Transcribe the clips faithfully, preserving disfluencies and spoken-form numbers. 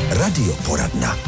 Radioporadna.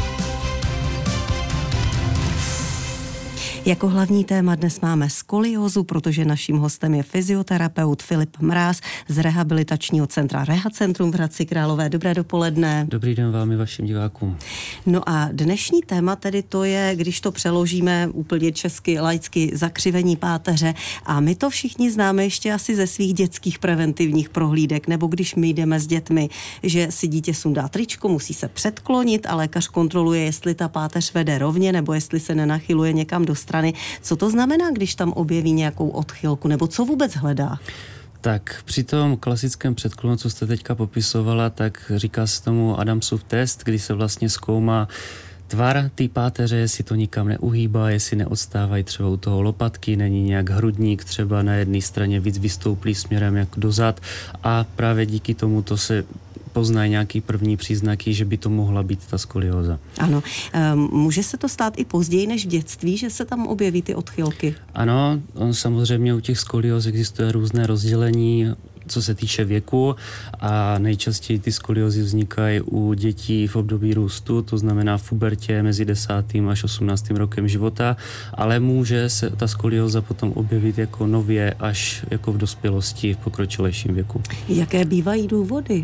Jako hlavní téma dnes máme skoliózu, protože naším hostem je fyzioterapeut Filip Mráz z rehabilitačního centra Rehacentrum v Hradci Králové. Dobré dopoledne. Dobrý den vám i vašim divákům. No a dnešní téma tedy to je, když to přeložíme úplně česky, laicky, zakřivení páteře. A my to všichni známe ještě asi ze svých dětských preventivních prohlídek, nebo když my jdeme s dětmi, že si dítě sundá tričko, musí se předklonit a lékař kontroluje, jestli ta páteř vede rovně, nebo jestli se nenachyluje někam do strany. Co to znamená, když tam objeví nějakou odchylku, nebo co vůbec hledá? Tak při tom klasickém předklonu, co jste teďka popisovala, tak říká se tomu Adamsův test, kdy se vlastně zkoumá tvar té páteře, jestli to nikam neuhýbá, jestli neodstávají třeba u toho lopatky, není nějak hrudník třeba na jedné straně víc vystouplý směrem jak dozad a právě díky tomu to se poznají nějaký první příznaky, že by to mohla být ta skolióza. Ano. Může se to stát i později než v dětství, že se tam objeví ty odchylky? Ano, samozřejmě u těch skolióz existuje různé rozdělení, co se týče věku a nejčastěji ty skoliozy vznikají u dětí v období růstu, to znamená v pubertě mezi desátým až osmnáctým rokem života, ale může se ta skolioza potom objevit jako nově až jako v dospělosti, v pokročilejším věku. Jaké bývají důvody?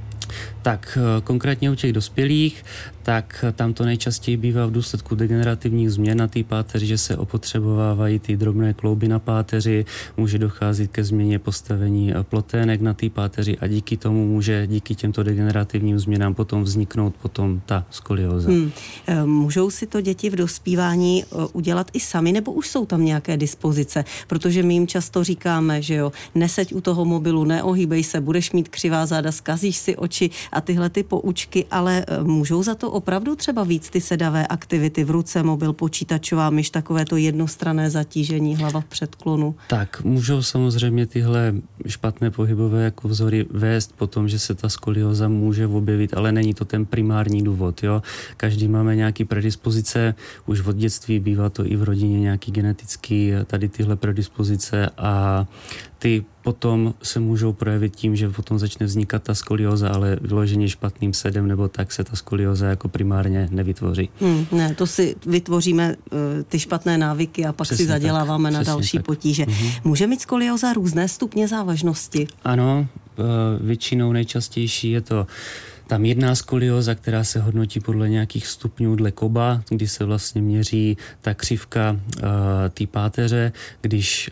Tak konkrétně u těch dospělých, tak tam to nejčastěji bývá v důsledku degenerativních změn na té páteři, že se opotřebovávají ty drobné klouby na páteři, může docházet ke změně postavení plotének na té páteři a díky tomu může, díky těmto degenerativním změnám potom vzniknout potom ta skolióza. Hmm. Můžou si to děti v dospívání udělat i sami, nebo už jsou tam nějaké dispozice? Protože my jim často říkáme, že jo, neseď u toho mobilu, neohýbej se, budeš mít křivá záda, zkazíš si oči a tyhle ty poučky, ale můžou za to opravdu třeba víc ty sedavé aktivity v ruce, mobil, počítačová myš, takové to jednostranné zatížení, hlava v předklonu? Tak, můžou samozřejmě tyhle špatné pohybové jako vzory vést potom, že se ta skolióza může objevit, ale není to ten primární důvod, jo. Každý máme nějaký predispozice, už od dětství bývá to i v rodině nějaký genetický, tady tyhle predispozice a ty potom se můžou projevit tím, že potom začne vznikat ta skolióza, ale vyloženě špatným sedem nebo tak se ta skolióza jako primárně nevytvoří. Hmm, ne, to si vytvoříme uh, ty špatné návyky a pak přesně si zaděláváme tak, na další tak. potíže. Mhm. Může mít skolióza různé stupně závažnosti? Ano, uh, většinou nejčastější je to ta mírná skolióza, která se hodnotí podle nějakých stupňů dle Koba, kdy se vlastně měří ta křivka uh, té páteře, když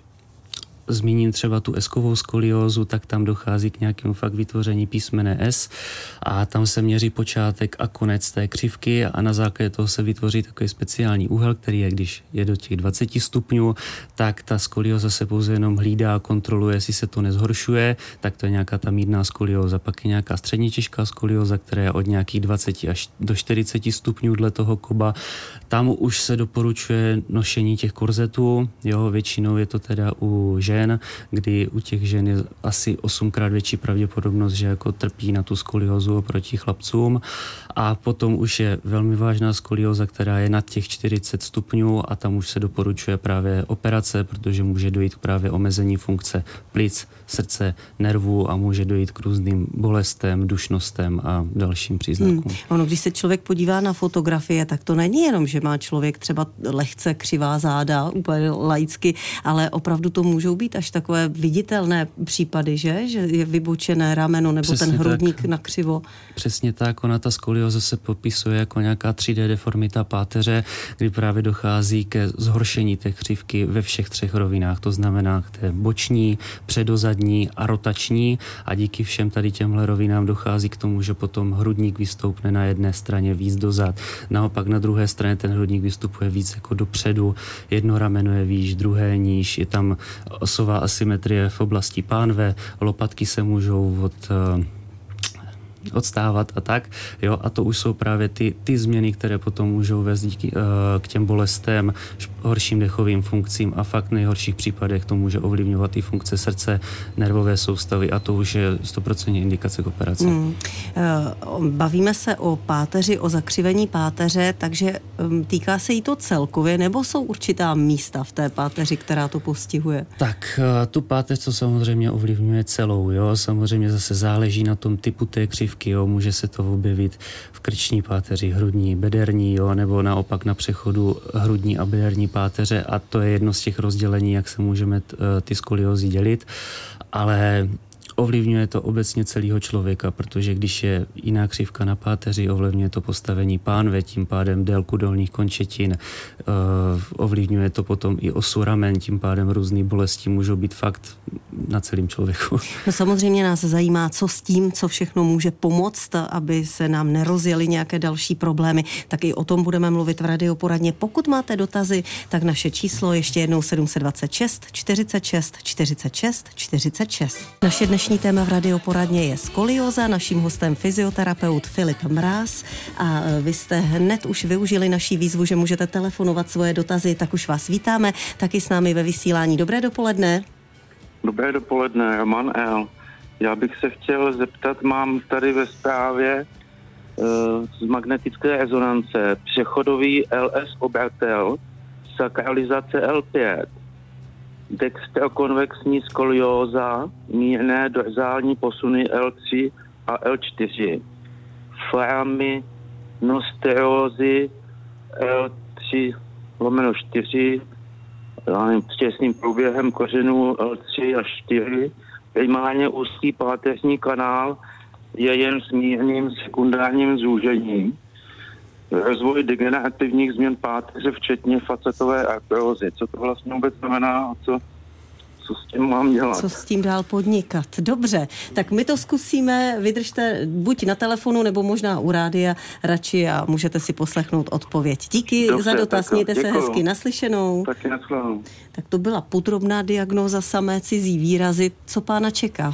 zmíním třeba tu eskovou skoliózu, tak tam dochází k nějakému fakt vytvoření písmene S a tam se měří počátek a konec té křivky a na základě toho se vytvoří takový speciální úhel, který je, když je do těch dvacet stupňů, tak ta skolióza se pouze jenom hlídá a kontroluje, jestli se to nezhoršuje, tak to je nějaká ta mírná skolióza. Pak je nějaká středně těžká skolióza, která je od nějakých dvacet až do čtyřicet stupňů dle toho Koba. Tam už se doporučuje nošení těch korzetů, jo, většinou je to teda u žen, kdy u těch žen je asi osmkrát větší pravděpodobnost, že jako trpí na tu skoliózu oproti chlapcům. A potom už je velmi vážná skolióza, která je nad těch čtyřicet stupňů a tam už se doporučuje právě operace, protože může dojít k právě omezení funkce plic, srdce, nervů a může dojít k různým bolestem, dušnostem a dalším příznakům. Hmm. Ono, když se člověk podívá na fotografie, tak to není jenom, že má člověk třeba lehce křivá záda, úplně laicky, ale opravdu to můžou být až takové viditelné případy, že? Že je vybočené rameno nebo přesně ten hrudník tak, na křivo. Přesně tak, ona ta skolióza se popisuje jako nějaká tři dé deformita páteře, kdy právě dochází ke zhoršení té křivky ve všech třech rovinách, to znamená k té boční, předozadní a rotační a díky všem tady těmhle rovinám dochází k tomu, že potom hrudník vystoupne na jedné straně víc dozad, naopak na druhé straně ten hrudník vystupuje víc jako dopředu, jedno rameno je výš, druhé níž, je tam osová asymetrie v oblasti pánve, lopatky se můžou od odstávat a tak, jo, a to už jsou právě ty, ty změny, které potom můžou vést díky, uh, k těm bolestem, horším dechovým funkcím a fakt v nejhorších případech to může ovlivňovat i funkce srdce, nervové soustavy a to už je sto procent indikace k operaci. Hmm. Bavíme se o páteři, o zakřivení páteře, takže týká se jí to celkově, nebo jsou určitá místa v té páteři, která to postihuje? Tak tu páteř to samozřejmě ovlivňuje celou, jo, samozřejmě zase záleží na tom typu té křivky, křivky, jo, může se to objevit v krční páteři, hrudní, bederní, jo, nebo naopak na přechodu hrudní a bederní páteře a to je jedno z těch rozdělení, jak se můžeme t, ty skoliózy dělit, ale ovlivňuje to obecně celého člověka, protože když je jiná křivka na páteři, ovlivňuje to postavení pánve, tím pádem délku dolních končetin, ovlivňuje to potom i osu ramen, tím pádem různé bolesti můžou být fakt na celém člověku. No samozřejmě nás zajímá, co s tím, co všechno může pomoct, aby se nám nerozjeli nějaké další problémy, tak i o tom budeme mluvit v Radioporadně. Pokud máte dotazy, tak naše číslo ještě jednou sedm dva šest, čtyřicet šest, čtyřicet šest, čtyřicet šest. Naše dnešní téma v Radioporadně je skolioza, naším hostem fyzioterapeut Filip Mráz a vy jste hned už využili naší výzvu, že můžete telefonovat svoje dotazy, tak už vás vítáme, taky s námi ve vysílání. Dobré dopoledne. Dobré dopoledne, Roman L. Já bych se chtěl zeptat, mám tady ve zprávě uh, z magnetické rezonance přechodový L S obratel, sakralizace L pět, dextrokonvexní skolióza, mírné dorzální posuny L tři a L čtyři, foraminosterózy L tři lomeno čtyři, s těsným průběhem kořenů L tři a čtyři, primárně úzký páteřní kanál je jen s mírným sekundárním zúžením. Rozvoj degenerativních změn páteře, včetně facetové artrózy. Co to vlastně vůbec znamená a co, co s tím mám dělat? Co s tím dál podnikat? Dobře, tak my to zkusíme, vydržte buď na telefonu, nebo možná u rádia radši a můžete si poslechnout odpověď. Díky Dobře, za dotaz, tak, mějte děkuju. Se hezky, naslyšenou. Taky naslyšenou. Tak to byla podrobná diagnóza, samé cizí výrazy. Co pána čeká?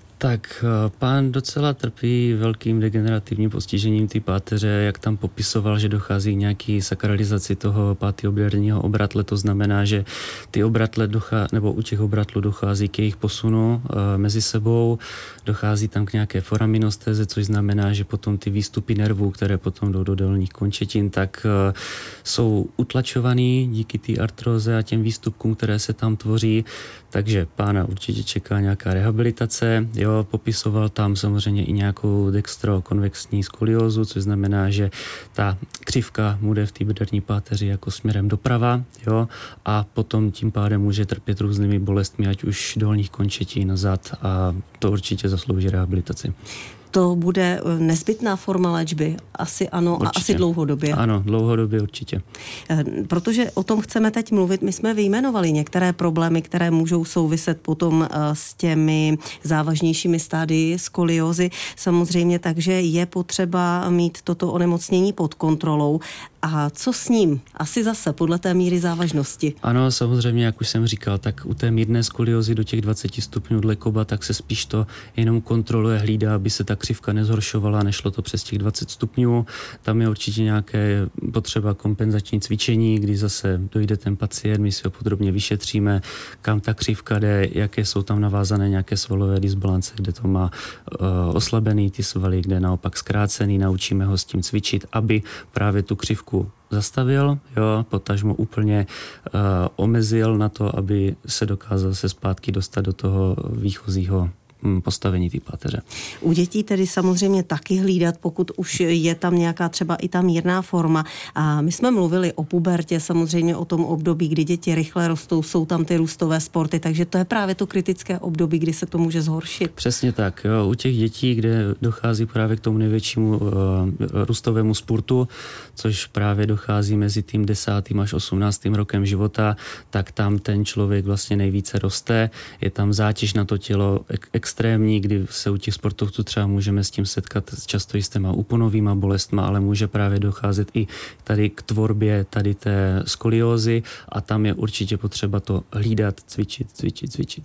Tak pán docela trpí velkým degenerativním postižením ty páteře, jak tam popisoval, že dochází k nějaký sakralizaci toho pátého bederního obratle, to znamená, že ty obratle dochází, nebo u těch obratlů dochází k jejich posunu e, mezi sebou, dochází tam k nějaké foraminostéze, což znamená, že potom ty výstupy nervů, které potom jdou do dolních končetin, tak e, jsou utlačovaný díky té artróze a těm výstupkům, které se tam tvoří, takže pána určitě čeká nějaká rehabilitace. Jo, popisoval tam samozřejmě i nějakou dextrokonvexní skoliózu, což znamená, že ta křivka bude v té bederní páteři jako směrem doprava, jo, a potom tím pádem může trpět různými bolestmi, ať už dolních končetin, zad a to určitě zaslouží rehabilitaci. To bude nezbytná forma léčby? Asi ano určitě. A asi dlouhodobě. Ano, dlouhodobě určitě. Protože o tom chceme teď mluvit, my jsme vyjmenovali některé problémy, které můžou souviset potom s těmi závažnějšími stádii skoliózy. Samozřejmě, takže je potřeba mít toto onemocnění pod kontrolou. A co s ním? Asi zase podle té míry závažnosti. Ano, samozřejmě, jak už jsem říkal, tak u té mírné skoliozy do těch dvacet stupňů dle Koba, tak se spíš to jenom kontroluje, hlídá, aby se ta křivka nezhoršovala, nešlo to přes těch dvacet stupňů. Tam je určitě nějaké potřeba kompenzační cvičení, kdy zase dojde ten pacient, my si ho podrobně vyšetříme, kam ta křivka jde, jaké jsou tam navázané nějaké svalové disbalance, kde to má uh, oslabený ty svaly, kde naopak zkrácený, naučíme ho s tím cvičit, aby právě tu křivku zastavil, jo, potažmo úplně uh, omezil na to, aby se dokázal se zpátky dostat do toho výchozího postavení té páteře. U dětí tedy samozřejmě taky hlídat, pokud už je tam nějaká třeba i ta mírná forma. A my jsme mluvili o pubertě, samozřejmě o tom období, kdy děti rychle rostou, jsou tam ty růstové sporty, takže to je právě to kritické období, kdy se to může zhoršit. Přesně tak. Jo. U těch dětí, kde dochází právě k tomu největšímu uh, růstovému spurtu, což právě dochází mezi tím desátým až osmnáctým rokem života, tak tam ten člověk vlastně nejvíce roste. Je tam zátěž na to tělo ek- extrémní, kdy se u těch sportovců třeba můžeme s tím setkat často i s těma úponovýma bolestma, ale může právě docházet i tady k tvorbě tady té skoliózy a tam je určitě potřeba to hlídat, cvičit, cvičit, cvičit.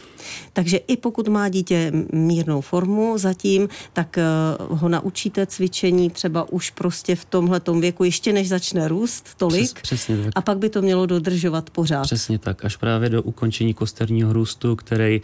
Takže i pokud má dítě mírnou formu zatím, tak ho naučíte cvičení třeba už prostě v tomhletom věku, ještě než začne růst tolik. Přes, přesně tak. A pak by to mělo dodržovat pořád. Přesně tak, až právě do ukončení kosterního růstu, který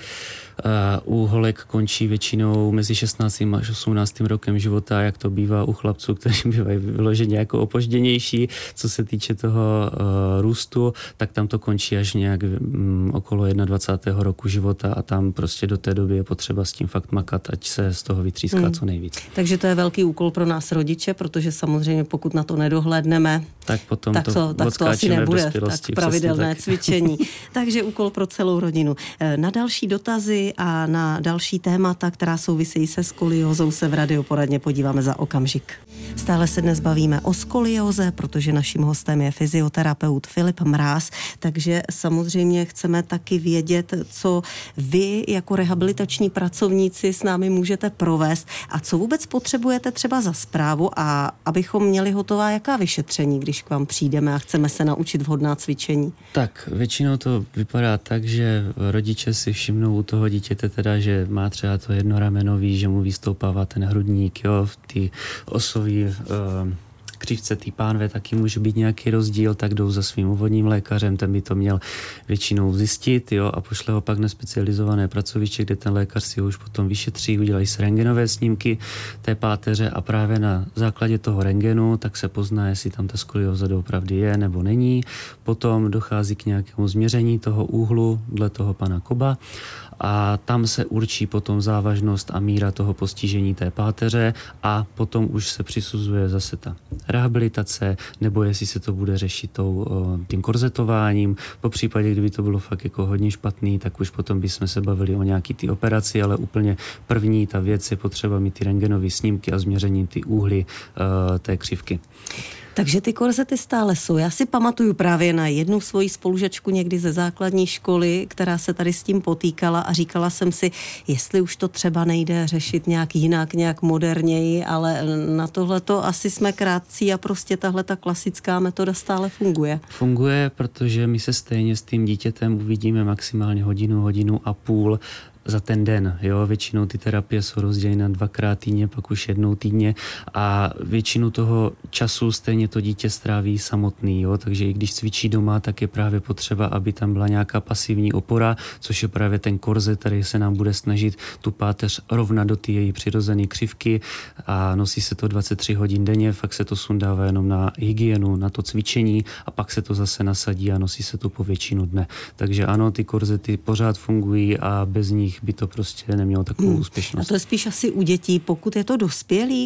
uh, u holek končí většinou mezi šestnáctým až osmnáctým rokem života, jak to bývá u chlapců, kteří bývají vyloženě jako opožděnější, co se týče toho uh, růstu, tak tam to končí až nějak um, okolo dvacátého prvního roku života. života a tam prostě do té doby je potřeba s tím fakt makat, ať se z toho vytříská hmm. co nejvíc. Takže to je velký úkol pro nás rodiče, protože samozřejmě pokud na to nedohlédneme, tak potom tak to, tak to asi nebude tak pravidelné tak. cvičení. Takže úkol pro celou rodinu. Na další dotazy a na další témata, která souvisejí se skoliózou, se v radioporadně podíváme za okamžik. Stále se dnes bavíme o skolióze, protože naším hostem je fyzioterapeut Filip Mráz, takže samozřejmě chceme taky vědět, co vy jako rehabilitační pracovníci s námi můžete provést a co vůbec potřebujete třeba za správu a abychom měli hotová jaká vyšetření, když k vám přijdeme a chceme se naučit vhodná cvičení. Tak, většinou to vypadá tak, že rodiče si všimnou u toho dítěte teda, že má třeba to jednoramenový, že mu vystoupává ten hrudník, jo, v té osový uh, křivce té pánve taky může být nějaký rozdíl, tak jdou za svým úvodním lékařem, ten by to měl většinou zjistit, jo, a pošle ho pak na specializované pracoviště, kde ten lékař si ho už potom vyšetří, udělají se rentgenové snímky té páteře a právě na základě toho rentgenu tak se pozná, jestli tam ta skolióza doopravdy je nebo není. Potom dochází k nějakému změření toho úhlu dle toho pana Koba a tam se určí potom závažnost a míra toho postižení té páteře a potom už se přisuzuje zase ta rehabilitace, nebo jestli se to bude řešit tou, tím korzetováním. Po případě, kdyby to bylo fakt jako hodně špatný, tak už potom bychom se bavili o nějaký ty operaci, ale úplně první ta věc je potřeba mít ty rentgenové snímky a změření ty úhly uh, té křivky. Takže ty korzety stále jsou. Já si pamatuju právě na jednu svoji spolužačku někdy ze základní školy, která se tady s tím potýkala a říkala jsem si, jestli už to třeba nejde řešit nějak jinak, nějak moderněji, ale na tohleto asi jsme krátcí a prostě tahle ta klasická metoda stále funguje. Funguje, protože my se stejně s tím dítětem uvidíme maximálně hodinu, hodinu a půl za ten den, jo, většinou ty terapie jsou rozděleny dvakrát týdně, pak už jednou týdně a většinu toho času stejně to dítě stráví samotný, jo, takže i když cvičí doma, tak je právě potřeba, aby tam byla nějaká pasivní opora, což je právě ten korzet, který se nám bude snažit tu páteř rovnat do ty její přirozené křivky a nosí se to dvacet tři hodin denně, fakt se to sundává jenom na hygienu, na to cvičení a pak se to zase nasadí a nosí se to po většinu dne. Takže ano, ty korzety pořád fungují a bez nich by to prostě nemělo takovou hmm. úspěšnost. A to je spíš asi u dětí, pokud je to dospělý,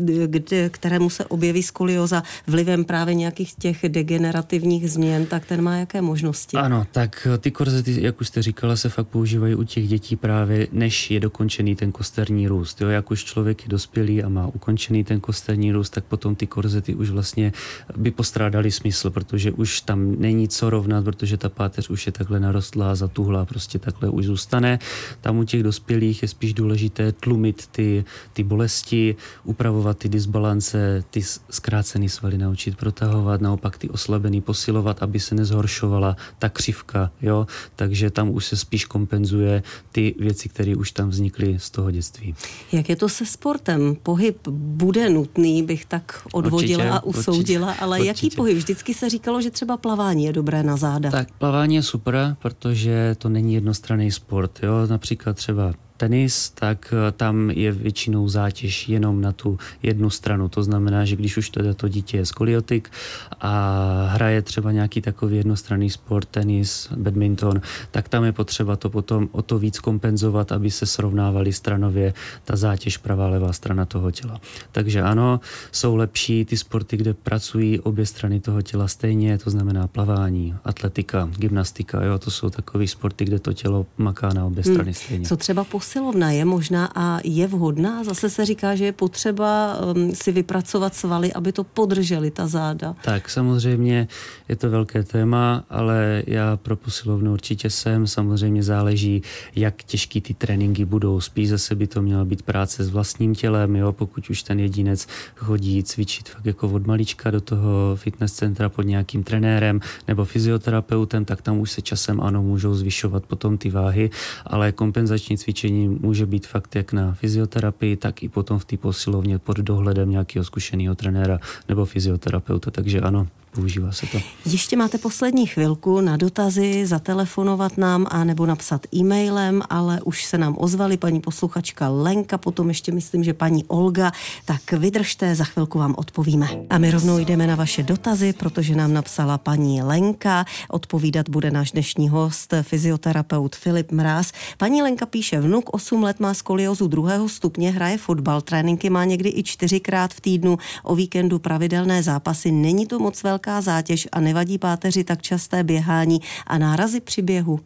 kterému se objeví skolióza vlivem právě nějakých těch degenerativních změn, tak ten má jaké možnosti? Ano, tak ty korzety, jak už jste říkala, se fakt používají u těch dětí právě, než je dokončený ten kosterní růst. Jo, jak už člověk je dospělý a má ukončený ten kosterní růst, tak potom ty korzety už vlastně by postrádaly smysl, protože už tam není co rovnat, protože ta páteř už je takhle narostlá, zatuhlá, prostě takhle už zůstane. Tam u těch dospělých je spíš důležité tlumit ty, ty bolesti, upravovat ty disbalance, ty zkrácený svaly naučit protahovat, naopak ty oslabený posilovat, aby se nezhoršovala ta křivka, jo? Takže tam už se spíš kompenzuje ty věci, které už tam vznikly z toho dětství. Jak je to se sportem? Pohyb bude nutný, bych tak odvodila určitě, a usoudila, určitě, ale určitě. Jaký pohyb? Vždycky se říkalo, že třeba plavání je dobré na záda. Tak plavání je super, protože to není jednostranný sport, jo? Například třeba tenis, tak tam je většinou zátěž jenom na tu jednu stranu. To znamená, že když už teda to dítě je skoliotik a hraje třeba nějaký takový jednostranný sport, tenis, badminton, tak tam je potřeba to potom o to víc kompenzovat, aby se srovnávaly stranově ta zátěž pravá, levá strana toho těla. Takže ano, jsou lepší ty sporty, kde pracují obě strany toho těla stejně, to znamená plavání, atletika, gymnastika, jo, to jsou takový sporty, kde to tělo maká na obě strany stejně. Co třeba posilovna je možná a je vhodná? Zase se říká, že je potřeba um, si vypracovat svaly, aby to podrželi ta záda. Tak samozřejmě je to velké téma, ale já pro posilovnu určitě jsem. Samozřejmě záleží, jak těžký ty tréninky budou. Spíš zase by to měla být práce s vlastním tělem, jo? Pokud už ten jedinec chodí cvičit fakt jako od malička do toho fitness centra pod nějakým trenérem nebo fyzioterapeutem, tak tam už se časem ano můžou zvyšovat potom ty váhy, ale kompenzační cvičení může být fakt jak na fyzioterapii, tak i potom v té posilovně pod dohledem nějakého zkušeného trenéra nebo fyzioterapeuta, takže ano. používá se to. Ještě máte poslední chvilku na dotazy, zatelefonovat nám a nebo napsat e-mailem, ale už se nám ozvali paní posluchačka Lenka, potom ještě myslím, že paní Olga, tak vydržte, za chvilku vám odpovíme. A my rovnou jdeme na vaše dotazy, protože nám napsala paní Lenka, odpovídat bude náš dnešní host, fyzioterapeut Filip Mráz. Paní Lenka píše, vnuk osm let má skoliozu druhého stupně, hraje fotbal, tréninky má někdy i čtyřikrát v týdnu, o víkendu pravidelné zápasy, není to moc velká zátěž a nevadí páteři tak časté běhání a nárazy při běhu?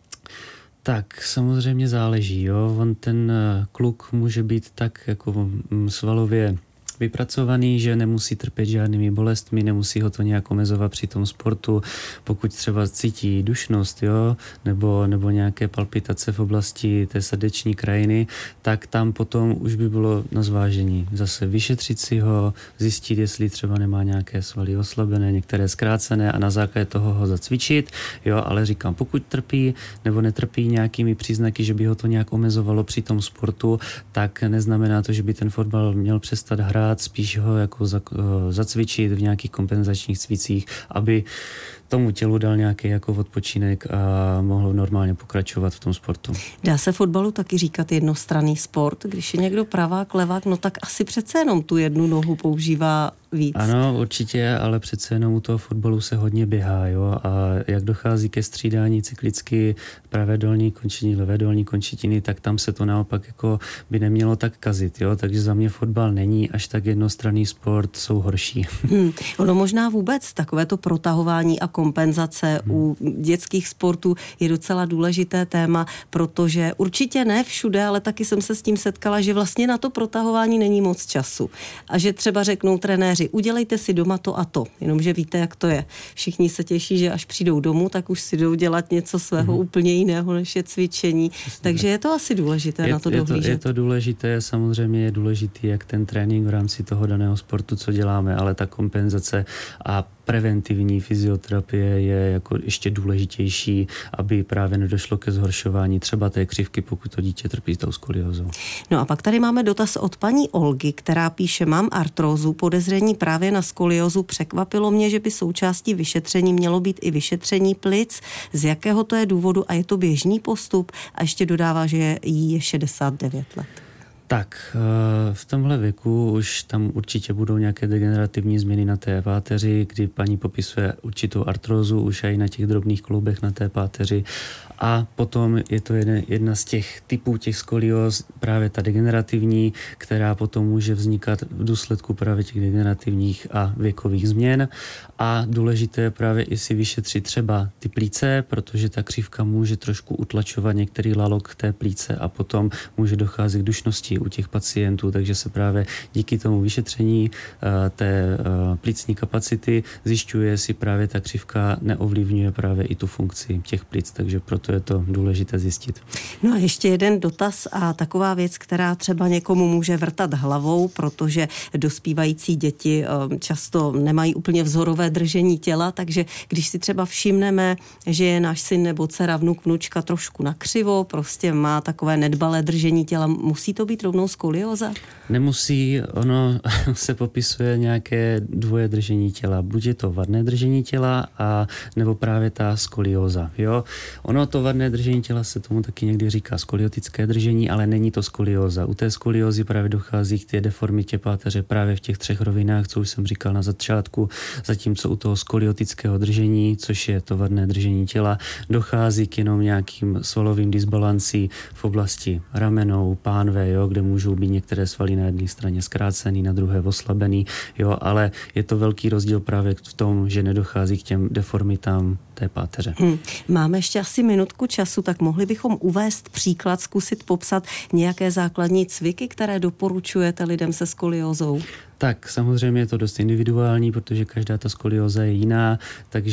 Tak samozřejmě záleží, jo. On ten kluk může být tak jako svalově vypracovaný, že nemusí trpět žádnými bolestmi, nemusí ho to nějak omezovat při tom sportu. Pokud třeba cítí dušnost, jo, nebo, nebo nějaké palpitace v oblasti té srdeční krajiny, tak tam potom už by bylo na zvážení. Zase vyšetřit si ho, zjistit, jestli třeba nemá nějaké svaly oslabené, některé zkrácené a na základě toho ho zacvičit, jo, ale říkám, pokud trpí nebo netrpí nějakými příznaky, že by ho to nějak omezovalo při tom sportu, tak neznamená to, že by ten fotbal měl přestat hrát, spíš ho jako zacvičit v nějakých kompenzačních cvicích, aby tomu tělu dal nějaký jako odpočinek a mohl normálně pokračovat v tom sportu. Dá se fotbalu taky říkat jednostranný sport? Když je někdo pravák, levák, no tak asi přece jenom tu jednu nohu používá víc. Ano, určitě, ale přece jenom u toho fotbalu se hodně běhá, jo, a jak dochází ke střídání cyklicky pravé dolní končetiny, levé dolní končetiny, tak tam se to naopak jako by nemělo tak kazit, jo, takže za mě fotbal není až tak jednostranný sport, jsou horší. Hmm. Ono možná vůbec takovéto protahování a kompenzace hmm. u dětských sportů je docela důležité téma, protože určitě ne všude, ale taky jsem se s tím setkala, že vlastně na to protahování není moc času. A že třeba řeknou trenéři, udělejte si doma to a to, jenomže víte, jak to je. Všichni se těší, že až přijdou domů, tak už si jdou dělat něco svého hmm. úplně jiného, než je cvičení. Přesně. Takže je to asi důležité je, na to je dohlížet. To, je to důležité, samozřejmě je důležitý, jak ten trénink v rámci toho daného sportu, co děláme, ale ta kompenzace a preventivní fyzioterapie je jako ještě důležitější, aby právě nedošlo ke zhoršování třeba té křivky, pokud to dítě trpí tou skoliózou. No a pak tady máme dotaz od paní Olgy, která píše, mám artrózu, podezření právě na skoliózu, překvapilo mě, že by součástí vyšetření mělo být i vyšetření plic, z jakého to je důvodu a je to běžný postup a ještě dodává, že jí je šedesát devět let. Tak, v tomhle věku už tam určitě budou nějaké degenerativní změny na té páteři, kdy paní popisuje určitou artrózu už i na těch drobných kloubech na té páteři. A potom je to jedna, jedna z těch typů těch skolióz, právě ta degenerativní, která potom může vznikat v důsledku právě těch degenerativních a věkových změn. A důležité je právě i si vyšetřit třeba ty plíce, protože ta křivka může trošku utlačovat některý lalok té plíce a potom může docházet k dušnosti u těch pacientů, takže se právě díky tomu vyšetření uh, té uh, plicní kapacity zjišťuje, jestli právě ta křivka neovlivňuje právě i tu funkci těch plic, takže proto je to důležité zjistit. No a ještě jeden dotaz a taková věc, která třeba někomu může vrtat hlavou, protože dospívající děti uh, často nemají úplně vzorové držení těla, takže když si třeba všimneme, že je náš syn nebo dcera, vnuk, vnučka trošku nakřivo, prostě má takové nedbalé držení těla, musí to být rovnou skolióza? Nemusí, ono se popisuje nějaké dvoje držení těla. Buď je to vadné držení těla a nebo právě ta skolióza. Jo? Ono to vadné držení těla se tomu taky někdy říká skoliotické držení, ale není to skolióza. U té skoliózy právě dochází k té deformitě páteře právě v těch třech rovinách, co už jsem říkal na začátku, zatímco u toho skoliotického držení, což je to vadné držení těla, dochází k jenom nějakým svalovým disbalancí v oblasti ramenou, pánve, jo, kde můžou být některé svaly na jedné straně zkrácený, na druhé oslabený, jo, ale je to velký rozdíl právě v tom, že nedochází k těm deformitám té páteře. Hmm. Máme ještě asi minutku času, tak mohli bychom uvést příklad, zkusit popsat nějaké základní cviky, které doporučujete lidem se skoliózou? Tak samozřejmě je to dost individuální, protože každá ta skolióza je jiná, takže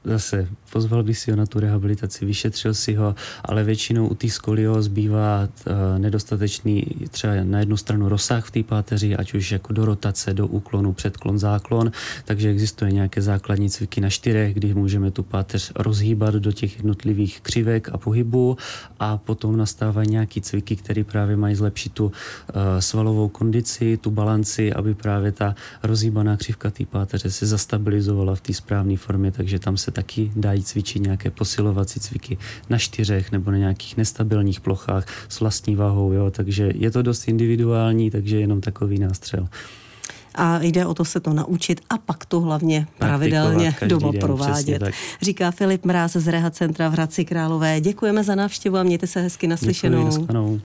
zase pozval by si ho na tu rehabilitaci, vyšetřil si ho, ale většinou u těch skolióz bývá uh, nedostatečný třeba na jednu stranu rozsah v té páteři, ať už jako do rotace, do úklonu, předklon, záklon, takže existuje nějaké základní cviky na čtyřech, kdy můžeme tu páteř rozhýbat do těch jednotlivých křivek a pohybů a potom nastávají nějaký cviky, které právě mají zlepšit tu uh, svalovou kondici, tu balanci, aby právě ta rozhýbaná křivka té páteře se zastabilizovala v té správné formě, takže tam se taky dají cvičit nějaké posilovací cviky na čtyřech nebo na nějakých nestabilních plochách s vlastní váhou, jo, takže je to dost individuální, takže jenom takový nástřel. A jde o to se to naučit a pak to hlavně pravidelně doma den, provádět. Říká Filip Mráz z Reha centra v Hradci Králové. Děkujeme za návštěvu a mějte se hezky naslyšenou. Děkuji,